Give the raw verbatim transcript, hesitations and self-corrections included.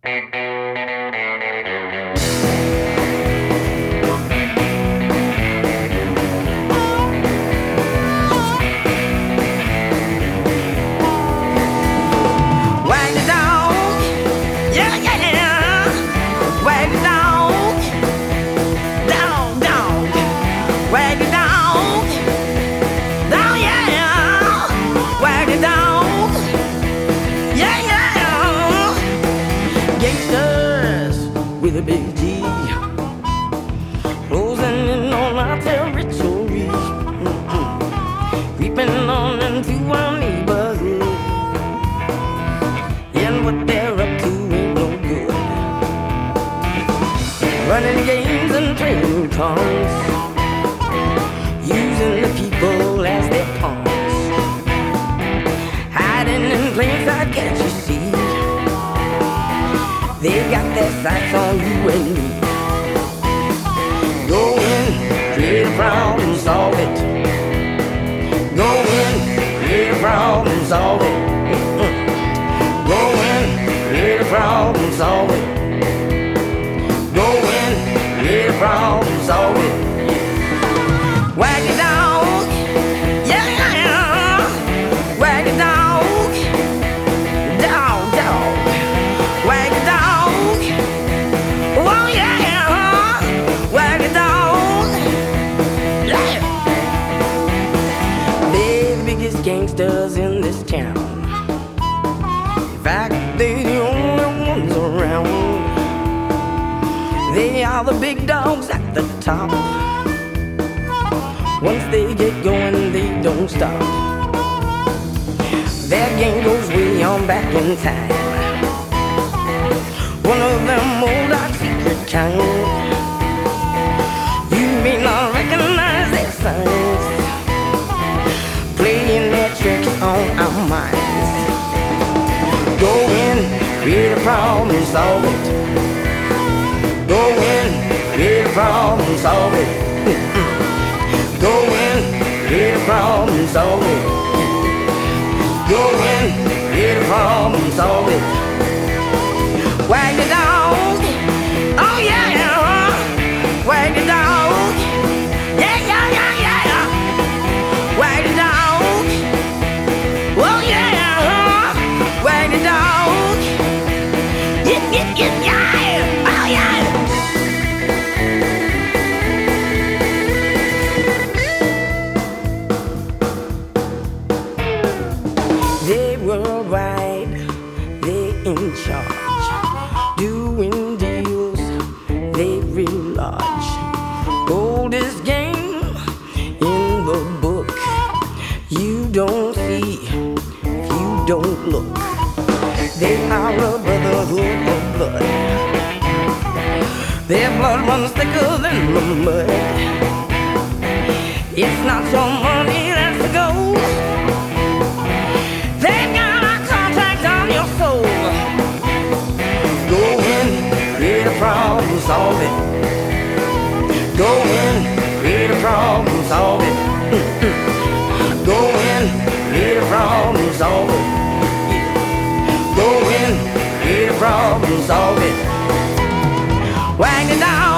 Wag the dog, yeah, yeah. Wag the dog, dog, dog. Wag the dog, dog, yeah. Wag the dog, yeah, yeah. Gangsters with a big G, closing in on our territory, mm-hmm. Creeping on into our neighborhood. And what they're up to ain't no good. Running games and playing cards, using the people as their pawns, hiding in plain sight, can't you see? They've got their sights on you and me. Go in, create a problem, solve it. Go in, create a problem, solve it. Go in, create a problem, solve it. Go in, create a problem, solve it. Wag the dog, yeah, yeah. Wag the dog, dog, dog. Wag the dog, oh yeah. Wag the dog, yeah. They're the biggest gangsters in this town. In fact, they're the only ones around. They are the big dogs at the top. Once they get going, they don't stop. Their game goes way on back in time. One of them old dark secret kind. You may not recognize their signs, playing their tricks on our minds. Go in, create a problem, solve it. Go in, create a problem, solve it. Go in, create a problem, solve it. Go in, create a problem, solve it. Wag the dog, oh yeah. Wag the dog, yeah, yeah, yeah, yeah. Wag the dog, oh yeah. Wag the dog, yeah, yeah, yeah, yeah, oh yeah. They worldwide, they in charge, doing deals, they real large. Oldest game in the book. You don't see if you don't look. They are a brotherhood of blood. Their blood runs thicker than the mud. It's not your money that's the goal. They've got a contract on your soul. Go in, create a problem, solve it. Go in, create a problem, solve it. Go in, create a problem, solve it. Go in, create a problem, solve it. Wag the dog.